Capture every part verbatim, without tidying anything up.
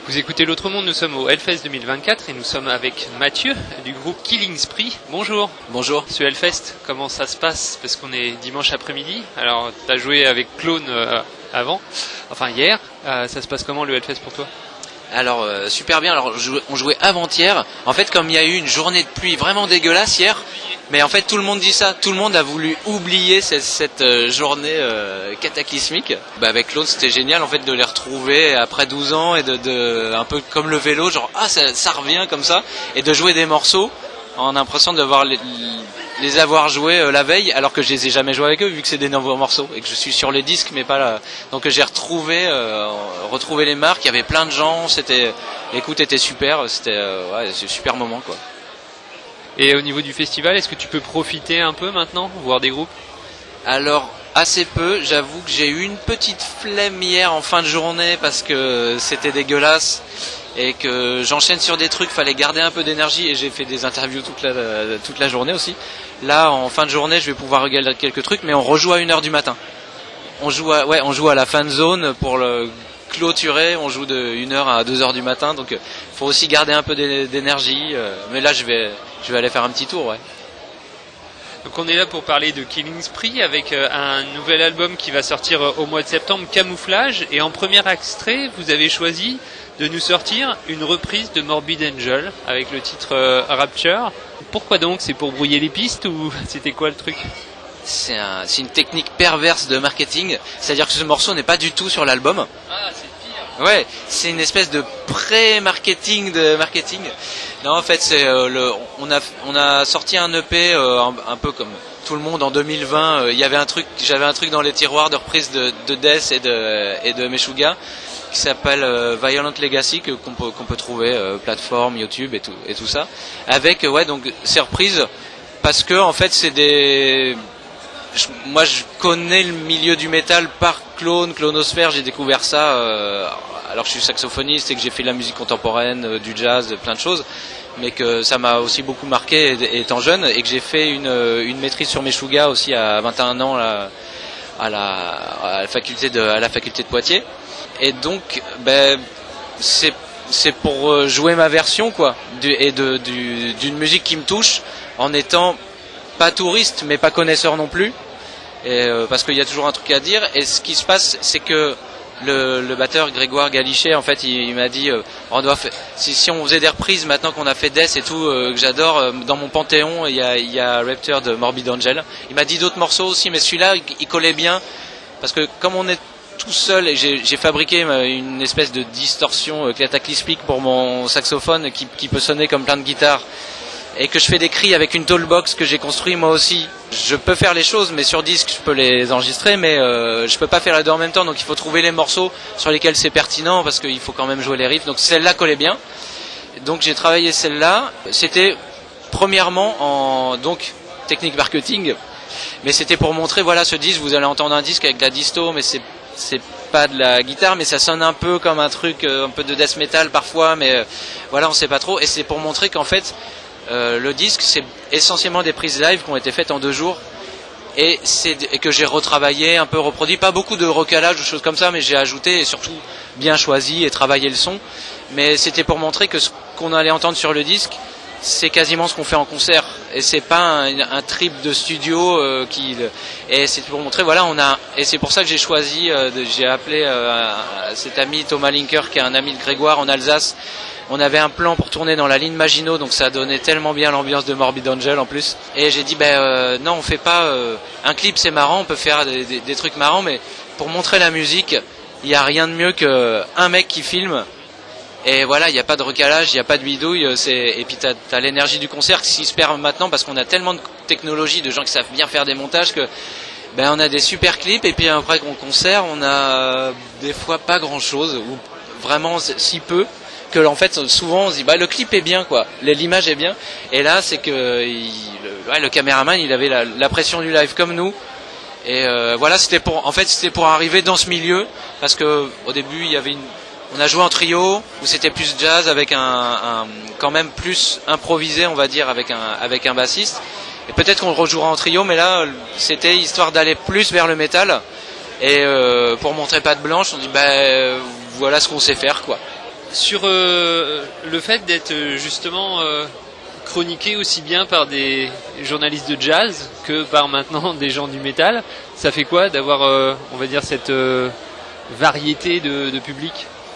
Vous écoutez L'Autre Monde, nous sommes au Hellfest deux mille vingt-quatre et nous sommes avec Mathieu du groupe Killing Spree. Bonjour. Bonjour. Ce Hellfest, comment ça se passe? Parce qu'on est dimanche après-midi. Alors, tu as joué avec Clone euh, avant, enfin hier. Euh, ça se passe comment le Hellfest pour toi? Alors, euh, super bien. Alors, on jouait avant-hier. En fait, comme il y a eu une journée de pluie vraiment dégueulasse hier, mais en fait, tout le monde dit ça. Tout le monde a voulu oublier cette, cette euh, journée euh, cataclysmique. Bah, avec Clone, c'était génial en fait de les retrouver après douze ans et de, de un peu comme le vélo, genre ah ça, ça revient comme ça, et de jouer des morceaux en impression de voir les, les avoir joués euh, la veille, alors que je les ai jamais joués avec eux vu que c'est des nouveaux morceaux et que je suis sur les disques mais pas là. Donc j'ai retrouvé euh, retrouvé les marques. Il y avait plein de gens. C'était l'écoute était super. C'était euh, ouais, c'est un super moment quoi. Et au niveau du festival, est-ce que tu peux profiter un peu maintenant, voir des groupes? Alors, assez peu. J'avoue que j'ai eu une petite flemme hier en fin de journée parce que c'était dégueulasse et que j'enchaîne sur des trucs, fallait garder un peu d'énergie et j'ai fait des interviews toute la, toute la journée aussi. Là, en fin de journée, je vais pouvoir regarder quelques trucs, mais on rejoue à une heure du matin. On joue à, ouais, on joue à la fan zone pour le clôturer, on joue de une heure à deux heures du matin, donc il faut aussi garder un peu d'énergie, mais là je vais, je vais aller faire un petit tour, ouais. Donc on est là pour parler de Killing Spree avec un nouvel album qui va sortir au mois de septembre, Camouflage, et en premier extrait, vous avez choisi de nous sortir une reprise de Morbid Angel avec le titre Rapture. Pourquoi donc? C'est pour brouiller les pistes ou c'était quoi le truc? C'est un, c'est une technique perverse de marketing, c'est-à-dire que ce morceau n'est pas du tout sur l'album. Ah, c'est pire. Ouais, c'est une espèce de pré-marketing de marketing. Non, en fait, c'est euh, le, on a, on a sorti un E P euh, un, un peu comme tout le monde en deux mille vingt. Il euh, y avait un truc, j'avais un truc dans les tiroirs de reprise de, de Death et de et de Meshuggah qui s'appelle euh, Violent Legacy, que qu'on peut qu'on peut trouver euh, plateforme, YouTube et tout et tout ça. Avec euh, ouais donc ces reprises parce que en fait c'est des Je, moi je connais le milieu du métal par Clone, Clonosphère, j'ai découvert ça euh, alors que je suis saxophoniste et que j'ai fait de la musique contemporaine, euh, du jazz, plein de choses, mais que ça m'a aussi beaucoup marqué étant jeune et que j'ai fait une, une maîtrise sur Meshuggah aussi à vingt et un ans là, à, la, à, la faculté de, à la faculté de Poitiers, et donc ben, c'est, c'est pour jouer ma version quoi, du, et de, du, d'une musique qui me touche en étant pas touriste mais pas connaisseur non plus, et, euh, parce qu'il y a toujours un truc à dire. Et ce qui se passe c'est que le, le batteur Grégoire Galichet en fait il, il m'a dit euh, on doit faire, si, si on faisait des reprises maintenant qu'on a fait Death et tout, euh, que j'adore, euh, dans mon panthéon il y a, il y a Rapture de Morbid Angel. Il m'a dit d'autres morceaux aussi mais celui-là il, il collait bien parce que comme on est tout seul et j'ai, j'ai fabriqué une espèce de distorsion cataclysmique pour mon saxophone qui, qui peut sonner comme plein de guitares, et que je fais des cris avec une toolbox que j'ai construit moi aussi. Je peux faire les choses, mais sur disque je peux les enregistrer, mais euh, je peux pas faire les deux en même temps, donc il faut trouver les morceaux sur lesquels c'est pertinent, parce qu'il faut quand même jouer les riffs, donc celle-là collait bien. Donc j'ai travaillé celle-là, c'était premièrement en donc technique marketing, mais c'était pour montrer, voilà ce disque, vous allez entendre un disque avec de la disto, mais c'est c'est pas de la guitare, mais ça sonne un peu comme un truc, euh, un peu de death metal parfois, mais euh, voilà on sait pas trop, et c'est pour montrer qu'en fait Euh, le disque c'est essentiellement des prises live qui ont été faites en deux jours et, c'est, et que j'ai retravaillé, un peu reproduit, pas beaucoup de recalage ou choses comme ça, mais j'ai ajouté et surtout bien choisi et travaillé le son. Mais c'était pour montrer que ce qu'on allait entendre sur le disque c'est quasiment ce qu'on fait en concert et c'est pas un, un trip de studio euh, qui et c'est pour montrer voilà on a et c'est pour ça que j'ai choisi euh, de, j'ai appelé euh, cet ami Thomas Linker qui est un ami de Grégoire en Alsace. On avait un plan pour tourner dans la ligne Maginot, donc ça donnait tellement bien l'ambiance de Morbid Angel en plus. Et j'ai dit, ben euh, non, on fait pas euh, un clip, c'est marrant, on peut faire des, des, des trucs marrants, mais pour montrer la musique, il y a rien de mieux qu'un mec qui filme. Et voilà, il n'y a pas de recalage, il n'y a pas de bidouille. C'est... Et puis t'as, t'as l'énergie du concert qui se perd maintenant parce qu'on a tellement de technologie, de gens qui savent bien faire des montages que ben on a des super clips. Et puis après qu'on concert, on a des fois pas grand chose ou vraiment si peu. Que en fait souvent on se dit bah le clip est bien quoi, l'image est bien, et là c'est que il, le, ouais, le caméraman il avait la, la pression du live comme nous, et euh, voilà c'était pour en fait c'était pour arriver dans ce milieu parce que au début il y avait une, on a joué en trio où c'était plus jazz avec un, un quand même plus improvisé on va dire avec un avec un bassiste, et peut-être qu'on le rejouera en trio, mais là c'était histoire d'aller plus vers le métal et euh, pour montrer patte blanche on dit bah voilà ce qu'on sait faire quoi. sur euh, le fait d'être justement euh, chroniqué aussi bien par des journalistes de jazz que par maintenant des gens du métal, ça fait quoi d'avoir, euh, on va dire, cette euh, variété de, de public?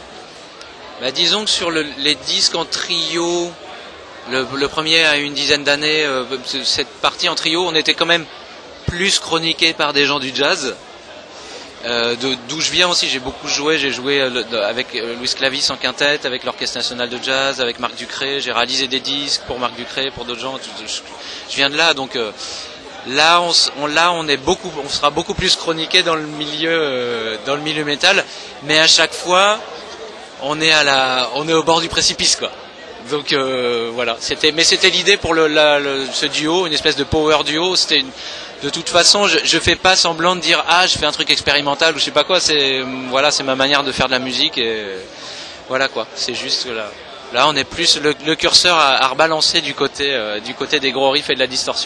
Bah, disons que sur le, les disques en trio, le, le premier a une dizaine d'années, euh, cette partie en trio, on était quand même plus chroniqué par des gens du jazz. Euh, de, d'où je viens aussi, j'ai beaucoup joué, j'ai joué euh, avec euh, Louis Clavis en quintette, avec l'Orchestre National de Jazz, avec Marc Ducré, j'ai réalisé des disques pour Marc Ducré, pour d'autres gens, je, je, je viens de là, donc euh, là, on, on, là on, est beaucoup, on sera beaucoup plus chroniqué dans le milieu, euh, dans le milieu métal, mais à chaque fois, on est, à la, on est au bord du précipice, quoi. Donc euh, voilà, c'était, mais c'était l'idée pour le, la, le, ce duo, une espèce de power duo, c'était une... De toute façon, je, je fais pas semblant de dire ah je fais un truc expérimental ou je sais pas quoi. C'est voilà, c'est ma manière de faire de la musique et voilà quoi. C'est juste là, là on est plus le, le curseur à, à rebalancer du côté euh, du côté des gros riffs et de la distorsion.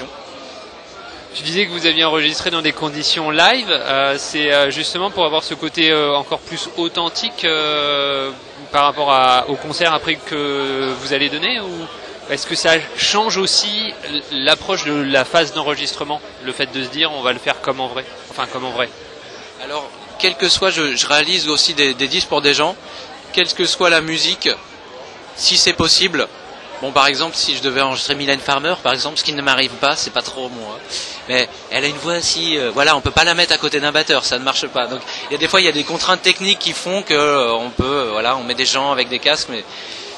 Tu disais que vous aviez enregistré dans des conditions live. Euh, c'est euh, justement pour avoir ce côté euh, encore plus authentique euh, par rapport à, au concert après que vous allez donner, ou est-ce que ça change aussi l'approche de la phase d'enregistrement, le fait de se dire on va le faire comme en vrai, enfin comme en vrai? Alors, quel que soit, je, je réalise aussi des, des disques pour des gens, quelle que soit la musique, si c'est possible. Bon, par exemple, si je devais enregistrer Mylène Farmer, par exemple, ce qui ne m'arrive pas, c'est pas trop moi. Mais elle a une voix si, euh, voilà, on peut pas la mettre à côté d'un batteur, ça ne marche pas. Donc, il y a des fois, il y a des contraintes techniques qui font que euh, on peut, euh, voilà, on met des gens avec des casques, mais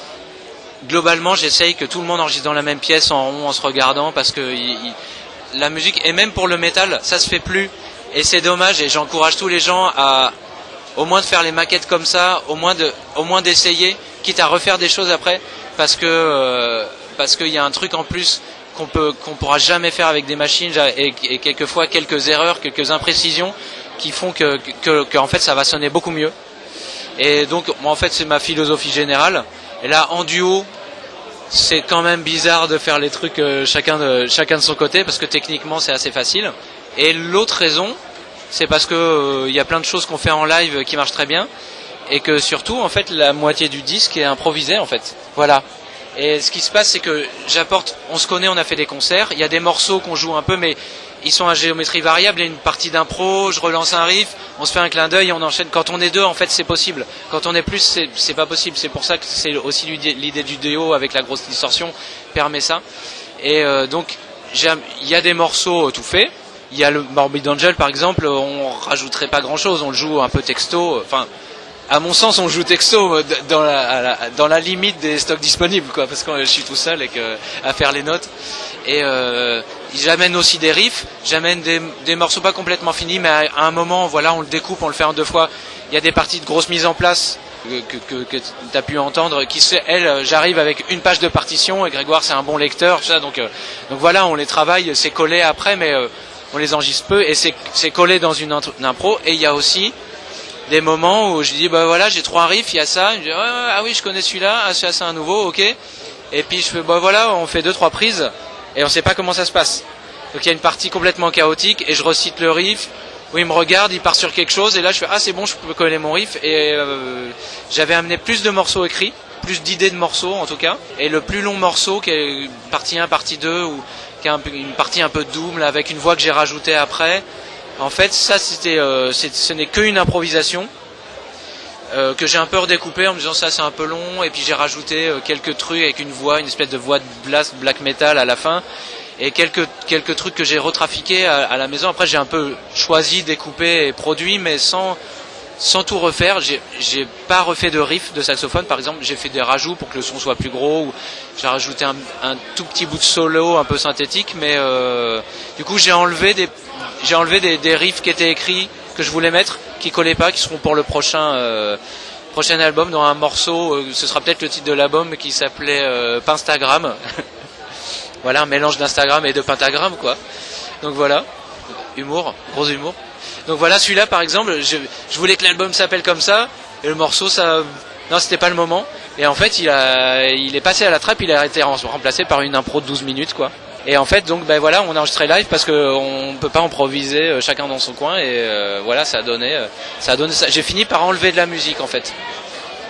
globalement, j'essaye que tout le monde enregistre dans la même pièce en rond en se regardant parce que il, il, la musique, et même pour le métal, ça se fait plus. Et c'est dommage, et j'encourage tous les gens à au moins de faire les maquettes comme ça, au moins de, au moins d'essayer, quitte à refaire des choses après, parce que euh, parce qu'il y a un truc en plus qu'on peut qu'on pourra jamais faire avec des machines, et, et quelquefois quelques erreurs, quelques imprécisions qui font que, que, que en fait ça va sonner beaucoup mieux. Et donc moi en fait c'est ma philosophie générale. Et là, en duo, c'est quand même bizarre de faire les trucs euh, chacun, de, chacun de son côté, parce que techniquement, c'est assez facile. Et l'autre raison, c'est parce que euh, y a plein de choses qu'on fait en live qui marchent très bien, et que surtout, en fait, la moitié du disque est improvisée, en fait. Voilà. Et ce qui se passe, c'est que j'apporte, on se connaît, on a fait des concerts, il y a des morceaux qu'on joue un peu, mais ils sont à géométrie variable, il y a une partie d'impro, je relance un riff, on se fait un clin d'œil et on enchaîne. Quand on est deux, en fait, c'est possible. Quand on est plus, c'est, c'est pas possible. C'est pour ça que c'est aussi l'idée du duo avec la grosse distorsion permet ça. Et euh, donc, il y a des morceaux tout faits. Il y a le Morbid Angel, par exemple, on rajouterait pas grand-chose, on le joue un peu texto. Enfin, à mon sens, on joue texto dans la, la, dans la limite des stocks disponibles, quoi, parce que je suis tout seul et que, à faire les notes. Et euh, j'amène aussi des riffs, j'amène des, des morceaux pas complètement finis, mais à, à un moment, voilà, on le découpe, on le fait en deux fois. Il y a des parties de grosse mise en place que, que, que, que tu as pu entendre, qui se, elle, j'arrive avec une page de partition, et Grégoire, c'est un bon lecteur, tout ça, donc, euh, donc voilà, on les travaille, c'est collé après, mais euh, on les enregistre peu, et c'est, c'est collé dans une, une impro. Et il y a aussi des moments où je dis bah voilà, j'ai trois riffs, il y a ça, je dis, ah, ah oui, je connais celui-là, ah celui-là c'est un nouveau, ok, et puis je fais bah voilà, on fait deux trois prises et on sait pas comment ça se passe. Donc il y a une partie complètement chaotique et je recite le riff, où il me regarde, il part sur quelque chose et là je fais ah c'est bon, je peux connaître mon riff. Et euh, j'avais amené plus de morceaux écrits, plus d'idées de morceaux en tout cas, et le plus long morceau qui est partie un, partie deux, ou qui est un, une partie un peu double avec une voix que j'ai rajoutée après. En fait, ça, c'était, euh, c'est, ce n'est qu'une improvisation euh, que j'ai un peu redécoupée en me disant ça, c'est un peu long, et puis j'ai rajouté euh, quelques trucs avec une voix, une espèce de voix de blast black metal à la fin, et quelques quelques trucs que j'ai retrafiqués à, à la maison. Après, j'ai un peu choisi, découpé et produit, mais sans sans tout refaire. J'ai j'ai pas refait de riff de saxophone, par exemple. J'ai fait des rajouts pour que le son soit plus gros, ou j'ai rajouté un, un tout petit bout de solo un peu synthétique, mais euh, du coup, j'ai enlevé des J'ai enlevé des, des riffs qui étaient écrits, que je voulais mettre, qui collaient pas, qui seront pour le prochain euh, prochain album, dans un morceau, euh, ce sera peut-être le titre de l'album, qui s'appelait euh, Pinstagram. Voilà, un mélange d'Instagram et de pentagramme, quoi. Donc voilà, humour, gros humour. Donc voilà, celui-là, par exemple, je, je voulais que l'album s'appelle comme ça, et le morceau, ça, non, c'était pas le moment. Et en fait, il a, il est passé à la trappe, il a été remplacé par une impro de douze minutes, quoi. Et en fait, donc, ben voilà, on a enregistré live parce qu'on peut pas improviser euh, chacun dans son coin, et euh, voilà, ça a donné, euh, ça a donné ça. J'ai fini par enlever de la musique, en fait.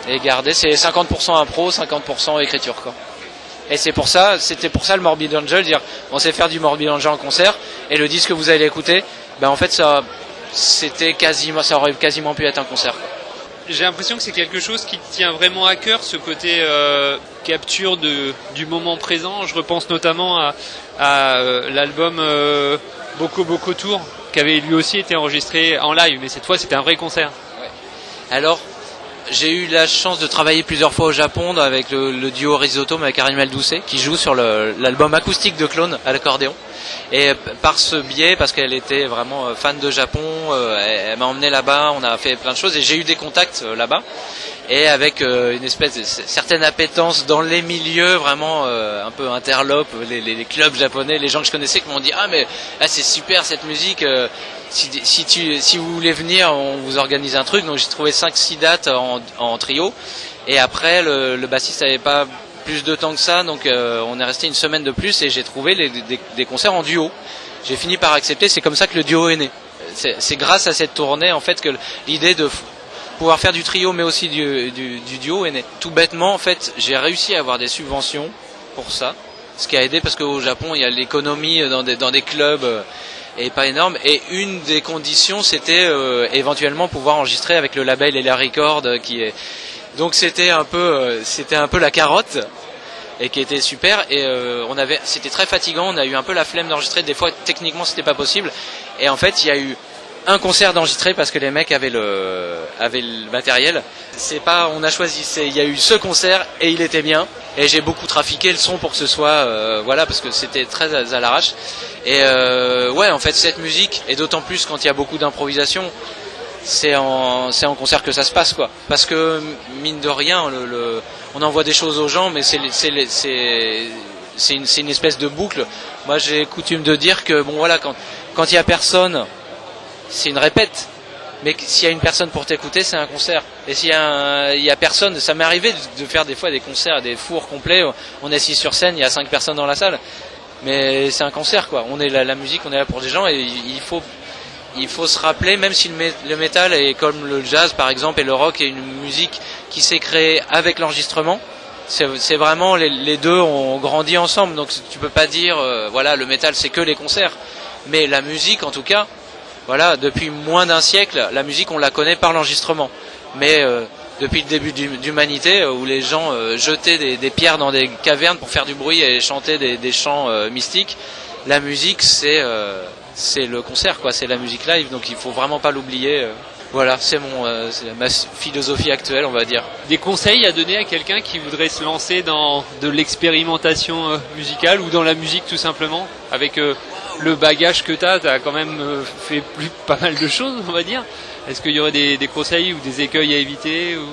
et garder. C'est cinquante pour cent impro, cinquante pour cent écriture, quoi. Et c'est pour ça, c'était pour ça le Morbid Angel, dire on sait faire du Morbid Angel en concert, et le disque que vous allez écouter, ben en fait ça, c'était quasiment, ça aurait quasiment pu être un concert, quoi. J'ai l'impression que c'est quelque chose qui te tient vraiment à cœur, ce côté euh, capture de, du moment présent. Je repense notamment à, à euh, l'album euh, Boko Boko Tour, qui avait lui aussi été enregistré en live, mais cette fois c'était un vrai concert. Ouais. Alors, j'ai eu la chance de travailler plusieurs fois au Japon avec le, le duo Risotto avec Caramel Doucet, qui joue sur le, l'album acoustique de Clone à l'accordéon. Et par ce biais, parce qu'elle était vraiment fan de Japon, elle, elle m'a emmené là-bas, on a fait plein de choses et j'ai eu des contacts là-bas. Et avec une espèce de certaine appétence dans les milieux vraiment euh, un peu interlopes, les, les, les clubs japonais, les gens que je connaissais qui m'ont dit ah mais là c'est super cette musique, euh, si, si, tu, si vous voulez venir on vous organise un truc. Donc j'ai trouvé cinq six dates en, en trio et après le, le bassiste n'avait pas plus de temps que ça, donc euh, on est resté une semaine de plus et j'ai trouvé les, des, des concerts en duo. J'ai fini par accepter, c'est comme ça que le duo est né. C'est, c'est grâce à cette tournée en fait que l'idée de pouvoir faire du trio mais aussi du, du, du duo est né. Tout bêtement en fait j'ai réussi à avoir des subventions pour ça, ce qui a aidé parce qu'au Japon il y a l'économie dans des, dans des clubs euh, et pas énorme, et une des conditions c'était euh, éventuellement pouvoir enregistrer avec le label et la record euh, qui est donc c'était un peu euh, c'était un peu la carotte et qui était super. Et euh, on avait c'était très fatigant, on a eu un peu la flemme d'enregistrer, des fois techniquement c'était pas possible, et en fait il y a eu un concert d'enregistrer parce que les mecs avaient le avaient le matériel. C'est pas on a choisi, c'est il y a eu ce concert et il était bien, et j'ai beaucoup trafiqué le son pour que ce soit euh, voilà, parce que c'était très à, à l'arrache. Et euh, ouais, en fait cette musique, et d'autant plus quand il y a beaucoup d'improvisation, c'est en c'est en concert que ça se passe, quoi, parce que mine de rien le, le on envoie des choses aux gens mais c'est c'est c'est c'est une c'est une espèce de boucle. Moi j'ai coutume de dire que bon voilà, quand quand il y a personne c'est une répète, mais s'il y a une personne pour t'écouter, c'est un concert. Et s'il y a, un, il y a personne, ça m'est arrivé de, de faire des fois des concerts, des fours complets, on est assis sur scène, il y a cinq personnes dans la salle, mais c'est un concert, quoi. On est la, la musique, on est là pour des gens, et il faut, il faut se rappeler, même si le, mé, le métal est comme le jazz par exemple, et le rock est une musique qui s'est créée avec l'enregistrement. C'est, c'est vraiment les, les deux ont grandi ensemble, donc tu peux pas dire, euh, voilà, le métal c'est que les concerts, mais la musique en tout cas. Voilà, depuis moins d'un siècle, la musique on la connaît par l'enregistrement. Mais euh, depuis le début de l'humanité, où les gens euh, jetaient des, des pierres dans des cavernes pour faire du bruit et chanter des, des chants euh, mystiques, la musique c'est euh, c'est le concert, quoi, c'est la musique live. Donc il faut vraiment pas l'oublier. Euh. Voilà, c'est mon euh, c'est ma philosophie actuelle, on va dire. Des conseils à donner à quelqu'un qui voudrait se lancer dans de l'expérimentation euh, musicale ou dans la musique tout simplement, avec euh, le bagage que tu as, tu as quand même euh, fait plus, pas mal de choses, on va dire. Est-ce qu'il y aurait des, des conseils ou des écueils à éviter ou...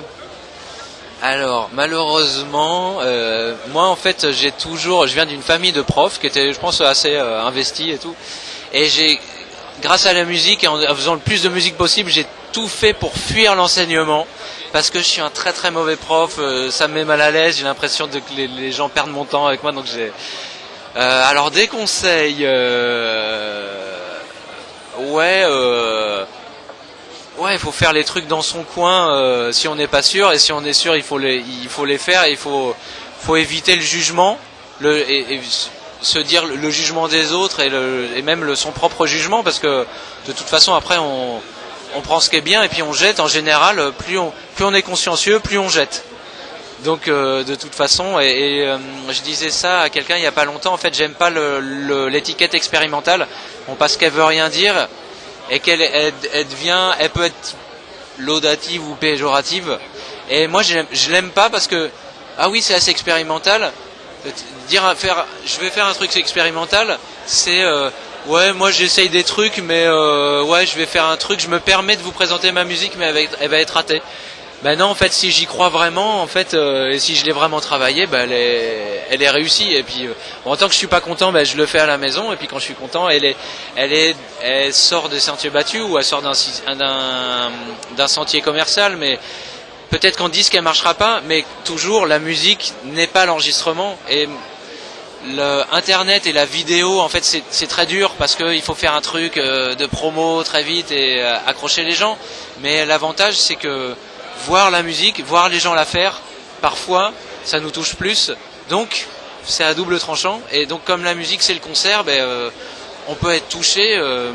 Alors malheureusement, euh, moi en fait j'ai toujours, je viens d'une famille de profs qui était, je pense, assez euh, investie et tout, et j'ai, grâce à la musique et en, en faisant le plus de musique possible, j'ai tout fait pour fuir l'enseignement, parce que je suis un très très mauvais prof, euh, ça me met mal à l'aise, j'ai l'impression de que les, les gens perdent mon temps avec moi, donc j'ai Euh, alors des conseils, euh... ouais, euh... ouais, il faut faire les trucs dans son coin euh, si on n'est pas sûr, et si on est sûr, il faut les, il faut les faire. Et il faut, faut éviter le jugement, le, et, et se dire le jugement des autres et, le, et même le, son propre jugement, parce que de toute façon après on, on prend ce qui est bien et puis on jette. En général, plus on, plus on est consciencieux, plus on jette. Donc euh, de toute façon, et, et euh, je disais ça à quelqu'un il y a pas longtemps, en fait j'aime pas le, le, l'étiquette expérimentale, bon, parce qu'elle veut rien dire et qu'elle elle, elle devient, elle peut être laudative ou péjorative, et moi je, je l'aime pas parce que ah oui c'est assez expérimental, dire faire je vais faire un truc expérimental, c'est euh, ouais moi j'essaye des trucs mais euh, ouais je vais faire un truc, je me permets de vous présenter ma musique mais elle va être, elle va être ratée. Ben non, en fait, si j'y crois vraiment, en fait, euh, et si je l'ai vraiment travaillé, ben elle est, elle est réussie. Et puis, euh, bon, en tant que je suis pas content, ben je le fais à la maison. Et puis quand je suis content, elle est, elle est, elle sort des sentiers battus ou elle sort d'un, d'un, d'un sentier commercial. Mais peut-être qu'en disque elle marchera pas. Mais toujours, la musique n'est pas l'enregistrement. Et le Internet et la vidéo, en fait, c'est, c'est très dur parce que il faut faire un truc euh, de promo très vite et euh, accrocher les gens. Mais l'avantage, c'est que voir la musique, voir les gens la faire, parfois ça nous touche plus, donc c'est à double tranchant. Et donc comme la musique c'est le concert, ben, euh, on peut être touché. Euh,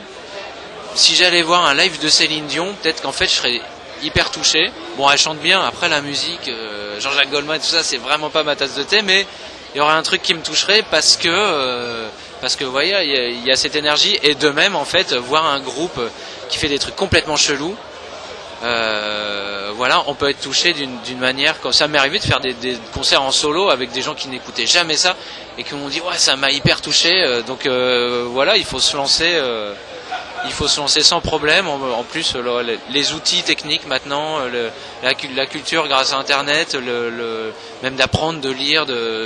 si j'allais voir un live de Céline Dion, peut-être qu'en fait je serais hyper touché. Bon, elle chante bien, après la musique, euh, Jean-Jacques Goldman, tout ça, c'est vraiment pas ma tasse de thé, mais il y aurait un truc qui me toucherait parce que euh, parce que vous voyez, il y, a, il y a cette énergie. Et de même, en fait, voir un groupe qui fait des trucs complètement chelous, euh, voilà, on peut être touché d'une, d'une manière. Comme ça m'est arrivé de faire des, des concerts en solo avec des gens qui n'écoutaient jamais ça et qui m'ont dit ouais, ça m'a hyper touché. Donc euh, voilà, il faut se lancer. Euh, Il faut se lancer sans problème. En plus, le, les outils techniques maintenant, le, la, la culture grâce à Internet, le, le, même d'apprendre, de lire, de,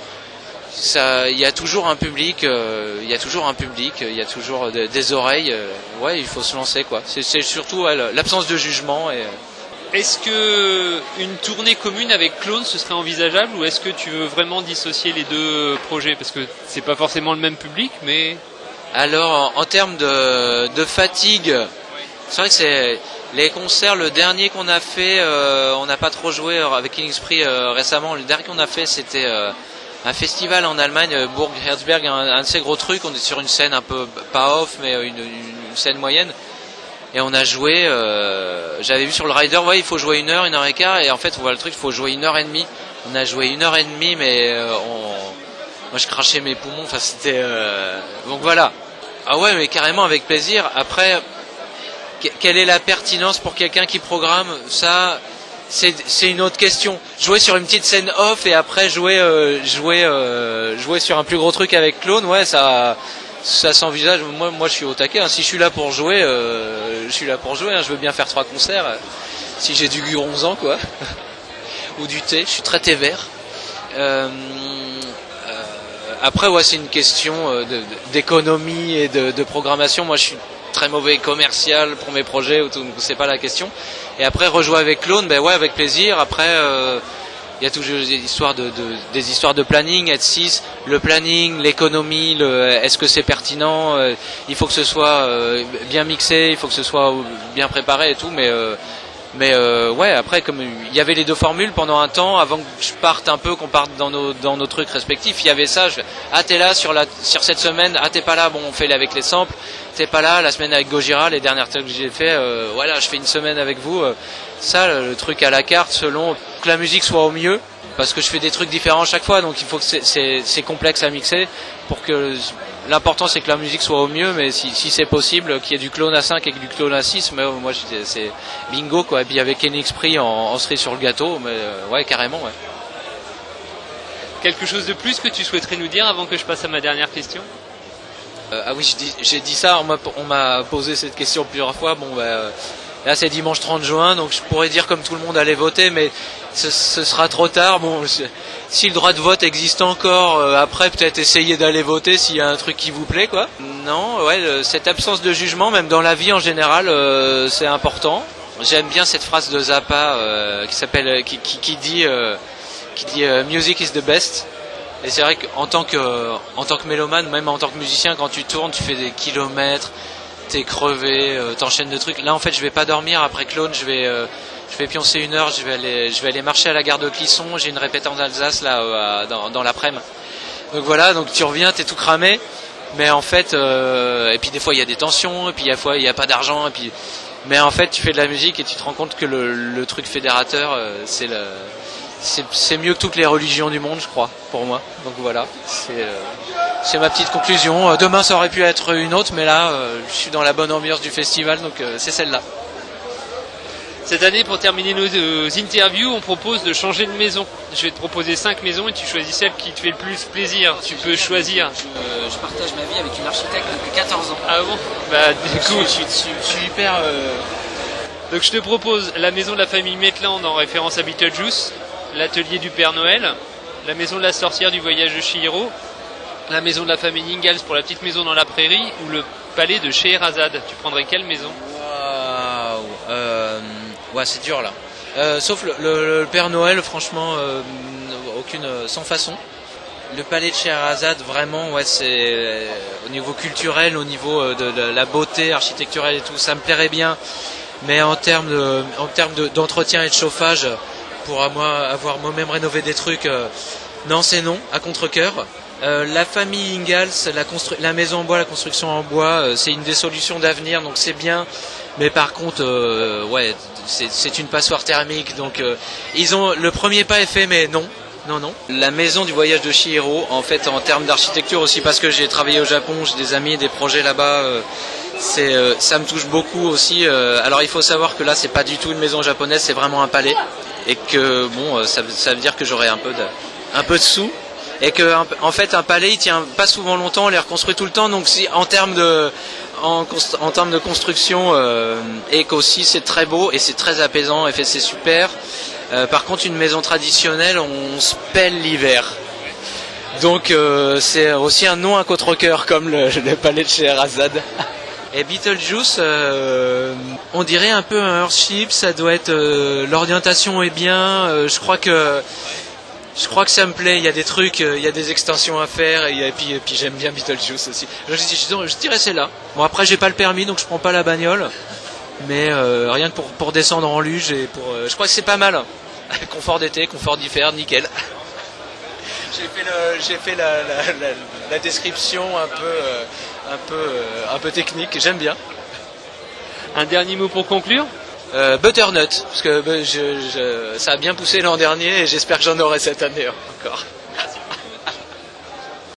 ça, il y a toujours un public. Euh, il y a toujours un public. Il y a toujours de, des oreilles. Euh, ouais, il faut se lancer quoi. C'est, c'est surtout ouais, l'absence de jugement. Et, est-ce que une tournée commune avec Clone ce serait envisageable ou est-ce que tu veux vraiment dissocier les deux projets parce que c'est pas forcément le même public, mais alors, en, en termes de, de fatigue, c'est vrai que c'est les concerts, le dernier qu'on a fait, euh, on n'a pas trop joué avec Killing Spree euh, récemment. Le dernier qu'on a fait, c'était euh, un festival en Allemagne, Bourg-Herzberg, un, un de ces gros trucs. On est sur une scène un peu, pas off, mais une, une scène moyenne. Et on a joué, euh, j'avais vu sur le rider, ouais, il faut jouer une heure, une heure et quart. Et en fait, on voit le truc, il faut jouer une heure et demie. On a joué une heure et demie, mais euh, on... moi je crachais mes poumons, enfin c'était... Euh... Donc voilà. Ah ouais, mais carrément avec plaisir. Après, quelle est la pertinence pour quelqu'un qui programme ça, c'est, c'est une autre question. Jouer sur une petite scène off et après jouer, euh, jouer, euh, jouer sur un plus gros truc avec Clone, ouais, ça, ça s'envisage. Moi, moi je suis au taquet. Hein. Si je suis là pour jouer, euh, je suis là pour jouer. Hein. Je veux bien faire trois concerts. Si j'ai du guronzan, quoi, ou du thé, je suis très thé vert. Euh, Après, ouais, c'est une question de, de, d'économie et de, de programmation. Moi, je suis très mauvais commercial pour mes projets, donc c'est pas la question. Et après, rejouer avec Clone, ben ouais, avec plaisir. Après, il euh, y a toujours des histoires de, de, des histoires de planning, être six, le planning, l'économie, le, est-ce que c'est pertinent, euh, il faut que ce soit euh, bien mixé, il faut que ce soit bien préparé et tout, mais... Euh, Mais euh, ouais, après comme il y avait les deux formules pendant un temps, avant que je parte un peu, qu'on parte dans nos dans nos trucs respectifs, il y avait ça. Je fais, ah t'es là sur la sur cette semaine, ah t'es pas là, bon on fait avec les samples. T'es pas là la semaine avec Gojira, les dernières trucs que j'ai fait, euh, voilà, je fais une semaine avec vous. Euh, ça, le, le truc à la carte, selon que la musique soit au mieux, parce que je fais des trucs différents chaque fois, donc il faut que c'est c'est, c'est complexe à mixer pour que l'important c'est que la musique soit au mieux, mais si, si c'est possible qu'il y ait du Clone à cinq et du Clone à six, mais moi c'est bingo quoi. Et puis avec Killing Spree on, on serait sur le gâteau, mais euh, ouais carrément ouais. Quelque chose de plus que tu souhaiterais nous dire avant que je passe à ma dernière question? euh, Ah oui, j'ai dit, j'ai dit ça, on m'a, on m'a posé cette question plusieurs fois. Bon bah euh, là c'est dimanche trente juin, donc je pourrais dire comme tout le monde aller voter, mais ce, ce sera trop tard. Bon, je, si le droit de vote existe encore, euh, après peut-être essayer d'aller voter s'il y a un truc qui vous plaît, quoi. Non, ouais, le, cette absence de jugement, même dans la vie en général, euh, c'est important. J'aime bien cette phrase de Zappa euh, qui s'appelle, qui, qui, qui dit, euh, qui dit euh, "Music is the best". Et c'est vrai qu'en tant que, en tant que mélomane, même en tant que musicien, quand tu tournes, tu fais des kilomètres. T'es crevé, euh, t'enchaînes de trucs. Là en fait je vais pas dormir après Clone, je vais euh, je vais pioncer une heure, je vais aller je vais aller marcher à la gare de Clisson, j'ai une répétance d'Alsace là euh, dans, dans l'après-midi. Donc voilà, donc tu reviens, t'es tout cramé, mais en fait euh, et puis des fois il y a des tensions, et puis il y a fois il y a pas d'argent, et puis mais en fait tu fais de la musique et tu te rends compte que le, le truc fédérateur euh, c'est le c'est, c'est mieux que toutes les religions du monde, je crois, pour moi. Donc voilà, c'est euh, c'est ma petite conclusion. Demain ça aurait pu être une autre, mais là euh, je suis dans la bonne ambiance du festival, donc euh, c'est celle-là. Cette année, pour terminer nos euh, interviews, on propose de changer de maison. Je vais te proposer cinq maisons et tu choisis celle qui te fait le plus plaisir. Tu peux choisir. Je, euh, je partage ma vie avec une architecte depuis quatorze ans. Ah bon? Bah du coup, je, je, je, je suis hyper... Euh... Donc je te propose la maison de la famille Maitland en référence à Beetlejuice, l'atelier du Père Noël, la maison de la sorcière du voyage de Chihiro, la maison de la famille Ingalls pour la petite maison dans la prairie, ou le palais de Scheherazade. Tu prendrais quelle maison? Waouh, euh, ouais, c'est dur là. Euh, sauf le, le, le Père Noël, franchement, euh, aucune, sans façon. Le palais de Scheherazade, vraiment, ouais, c'est euh, au niveau culturel, au niveau de, de la beauté architecturale et tout, ça me plairait bien. Mais en termes de, en termes de, d'entretien et de chauffage, pour moi avoir moi-même rénové des trucs, euh, non c'est non, à contre-cœur. Euh, la famille Ingalls, la, constru- la maison en bois, la construction en bois, euh, c'est une des solutions d'avenir, donc c'est bien. Mais par contre, euh, ouais, c'est, c'est une passoire thermique, donc euh, ils ont le premier pas est fait, mais non. Non, non. La maison du voyage de Chihiro, en fait, en termes d'architecture aussi, parce que j'ai travaillé au Japon, j'ai des amis, des projets là-bas, euh, c'est, euh, ça me touche beaucoup aussi. Euh, alors, il faut savoir que là, c'est pas du tout une maison japonaise, c'est vraiment un palais, et que bon, euh, ça, ça veut dire que j'aurai un peu de, un peu de sous, et que en fait, un palais, il tient pas souvent longtemps, on les reconstruit tout le temps, donc si en termes de En, en termes de construction, euh, et qu'aussi c'est très beau et c'est très apaisant et fait c'est super. Euh, par contre, une maison traditionnelle, on se pèle l'hiver. Donc euh, c'est aussi un nom à contre-cœur comme le, le palais de Scheherazade. Et Beetlejuice, euh, on dirait un peu un Earthship, ça doit être euh, l'orientation est bien. Euh, je crois que je crois que ça me plaît. Il y a des trucs, il y a des extensions à faire et, et, puis, et puis j'aime bien Beetlejuice aussi. Je, je, je, je dirais c'est là. Bon après j'ai pas le permis donc je prends pas la bagnole, mais euh, rien que pour pour descendre en luge et pour, euh, je crois que c'est pas mal. Confort d'été, confort d'hiver, nickel. J'ai fait, le, j'ai fait la, la, la, la description un peu, euh, un, peu, euh, un peu technique, j'aime bien. Un dernier mot pour conclure ? euh, Butternut, parce que je, je, ça a bien poussé l'an dernier et j'espère que j'en aurai cette année encore.